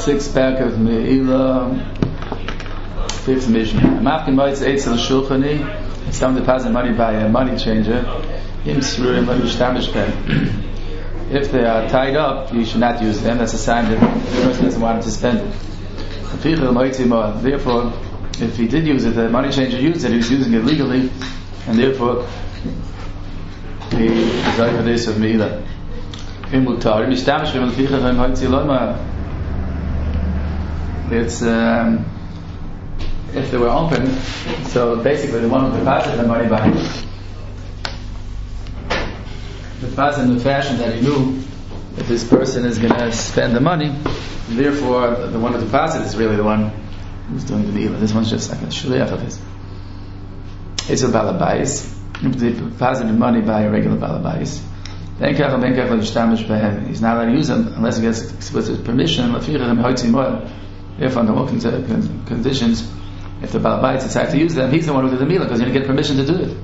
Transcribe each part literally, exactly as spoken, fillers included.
six pack of Me'ila, fifth mission. Mafkin Moitz Eitz al Shulchani, some deposit money by a money changer. If they are tied up, you should not use them. That's a sign that the person doesn't want to spend it. Therefore, if he did use it, the money changer used it, he was using it legally, and therefore he is over this of Me'ila. It's um, if they were open, so basically the one who deposited the money by deposited in the fashion that he knew that this person is going to spend the money, therefore the one who deposited is really the one who's doing the Me'ila. This one's just like a shliach of his. It's a balabais. They deposited money by a regular balabais. He's not allowed to use them unless he gets explicit permission. Therefore, under all conditions, if the balabais decides to use them, he's the one who did the Me'ila because he didn't get permission to do it.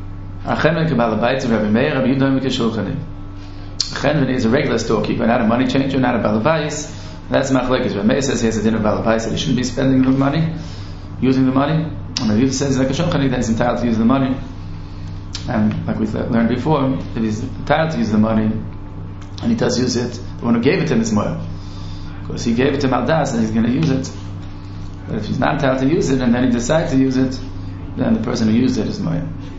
Chenvin is a regular storekeeper, not a money changer, not a balabais. That's machlekes. Rabbi Meir says he has a din of balabais that he shouldn't be spending the money, using the money. And Rabbi Yehuda says like a shulchani, then he's entitled to use the money. And like we learned before, if he's entitled to use the money and he does use it, the one who gave it to him is moel. Because he gave it to Maldas and he's going to use it. But if he's not entitled to use it and then he decides to use it, then the person who used it is moel.